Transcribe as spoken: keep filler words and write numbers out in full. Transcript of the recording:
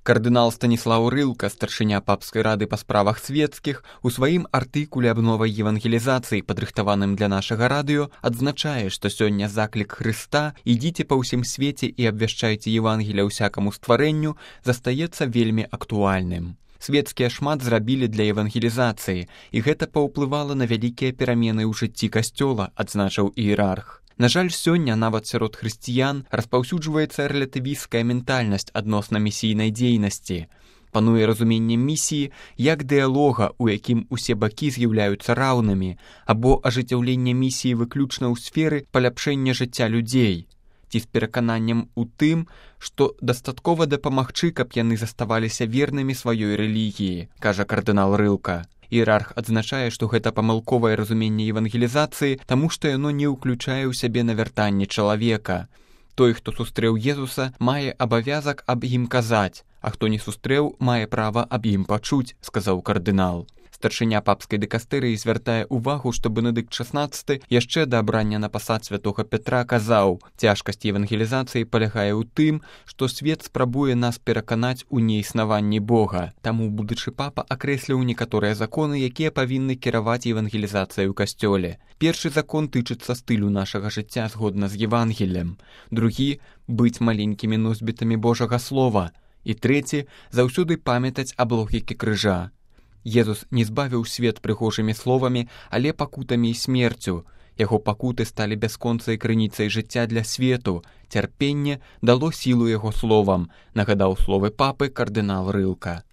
Кардынал Станіслаў Рылка, старшыня папскай рады па справах свецкіх, у сваім артыкуле аб новай евангелізацыі, падрыхтаваным для нашага радыё, адзначае, што сёння заклік Хрыста «Ідзіце па ўсім свеце і абвяшчайце Евангелія ўсякаму стварэнню» застаецца вельмі актуальным. Свецкія шмат зрабілі для евангелізацыі, і гэта паўплывала на вялікія перамены ў жыцці касцёла, адзначыў іерарх. На жаль, сёння нават сярод хрысціян распаўсюджваецца рэлятывісцкая ментальнасць адносна місійнай дзейнасці. Пануе разуменне місіі як дыялога, у якім усе бакі з'яўляюцца раўнымі, або ажыццяўленне місіі выключна ў сферы паляпшэння жыцця людзей, ці з перакананнем у тым, што дастаткова дапамагчы, каб яны заставаліся вернымі сваёй рэлігіі, кажа кардынал Рылка. Іерарх адзначае, што гэта памылковае разуменне евангелізацыі, таму што яно не ўключае ў сябе навяртанне чалавека. Той, хто сустрэў Езуса, мае абавязак аб ім казаць, а хто не сустрэў, мае права аб ім пачуць, сказаў кардынал. Старшыня папскай дыкастэрыі звяртае ўвагу, што Бенедыкт шаснаццаты яшчэ да абрання на пасад святога Петра казаў: «Цяжкасць евангелізацыі палягае ў тым, што свет спрабуе нас пераканаць у неіснаванні Бога. Таму будучы папа акрэсліў некаторыя законы, якія павінны кіраваць евангелізацыяй у касцёле. Першы закон тычыцца стылю нашага жыцця згодна з Евангеллем. Другі — быць маленькімі носьбітамі Божага слова. І трэці — заўсёды памятаць аб логікі крыжа. Езус не збавіў свет прыгожымі словамі, але пакутамі і смерцю. Яго пакуты сталі бясконцай крыніцай жыцця для свету. Цярпенне дало сілу яго словам», нагадаў словы папы кардынал Рылка.